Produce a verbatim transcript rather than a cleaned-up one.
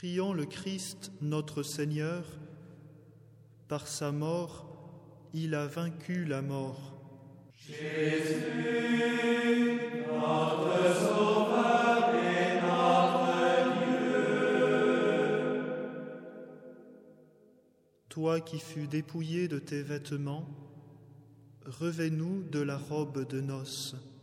Prions le Christ, notre Seigneur. Par sa mort, il a vaincu la mort. Jésus, notre Sauveur et notre Dieu. Toi qui fus dépouillé de tes vêtements, revêt-nous de la robe de noces.